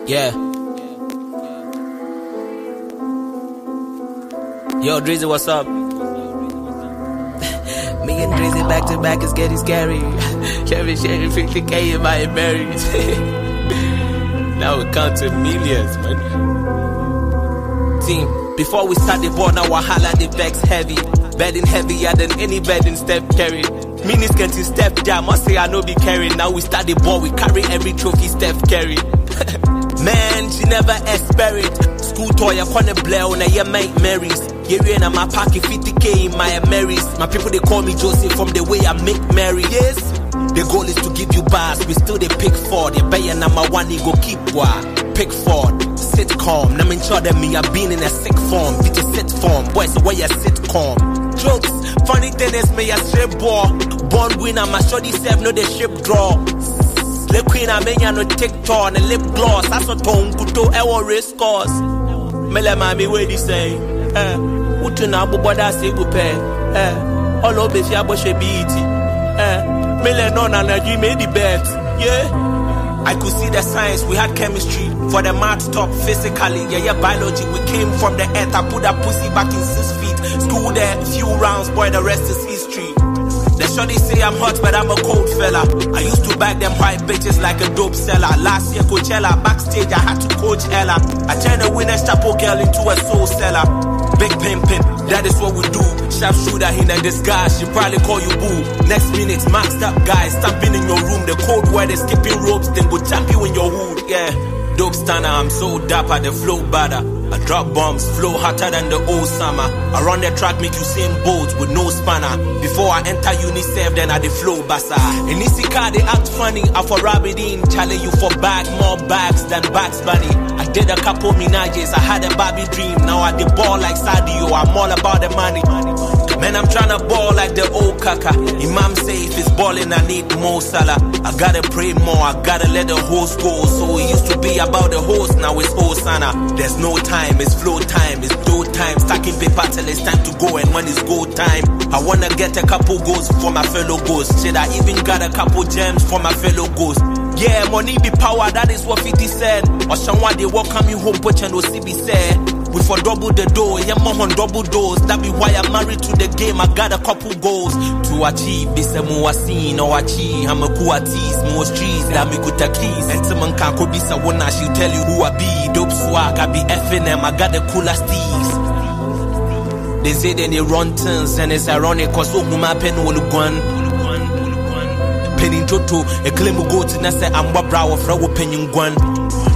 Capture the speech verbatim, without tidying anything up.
Yeah. Yo, Drizzy, what's up? Me and Drizzy back to back is getting scary. Kevin sharing fifty K in my berries. Now we count to millions, man. Team, before we start the ball, now Wahala the vex heavy. Bedding heavier than any bed in Steph Curry. Minutes getting Steph Jam, must say I know be carrying. Now we start the ball, we carry every trophy Steph Curry. Man, she never expect. School toy, I wanna blare on a year mate Marys. Yeah, and my pocket fifty K in my Marys. My people they call me Joseph from the way I make Mary. Yes, the goal is to give you bars. We still they pick Ford. You buy number one, you go keep wa. Pick Ford, sitcom. Now I'm sure that me I've been in a sick form. Bitch a sit form, boys where you sitcom. Jokes, funny thing is me a strip ball. Born winner, my shorty self know the ship draw. Le queen I mean no TikTok and lip gloss. I saw tongue kuto ewo race course. Mele mami where they say, eh, utuna buboda se bupe, eh, all over if ya boshe beati, eh, mele no na na you made the bet, yeah. I could see the science, we had chemistry. For the math top, physically, yeah, yeah, biology. We came from the earth, I put that pussy back in six feet. School there, few rounds, boy, the rest is history. The shorty say I'm hot, but I'm a cold fella. I used to bag them white bitches like a dope seller. Last year, Coachella, backstage, I had to coach Ella. I turned a winner's chapo girl into a soul seller. Big pimpin', that is what we do. Sharp shooter in a disguise, she probably call you boo. Next minute, maxed up guys, stamping in your room. The cold weather, skipping ropes, then go jump you in your hood, yeah. Dope stunner, I'm so dapper, the flow badder. I drop bombs, flow hotter than the old summer. I run the track, make you same boats with no spanner. Before I enter UNICEF, then I the flow bassa. In Isika, they act funny, I for Rabidin. Challenge you for bag, more bags than Bugs Bunny. I did a couple minages, I had a Barbie dream. Now I the ball like Sadio, I'm all about the money. Man, I'm tryna ball like the old kaka. Imam say if it's balling, I need more Salah. I gotta pray more, I gotta let the host go. So it used to be about the host, now it's Hosanna. There's no time, it's flow time, it's dough time. Stacking paper till it's time to go, and when it's go time, I wanna get a couple goals for my fellow ghosts. Shit, I even got a couple gems for my fellow ghosts. Yeah, money be power, that is what fifty said. Or someone they walk coming home, but you know C B said. We for double the door, yeah, mom on double doors. That be why I'm married to the game. I got a couple goals to achieve. This a more seen or achieve. I'm a kuatis, more streets that me good keys. And someone can't go be someone, she'll tell you who I be. Dope swag, I be effing them. I got the coolest tees. They say that they run turns, and it's ironic cause oh my pen will one. Penny toto, a claim go to Nasa and Wabra of Raw Penny one.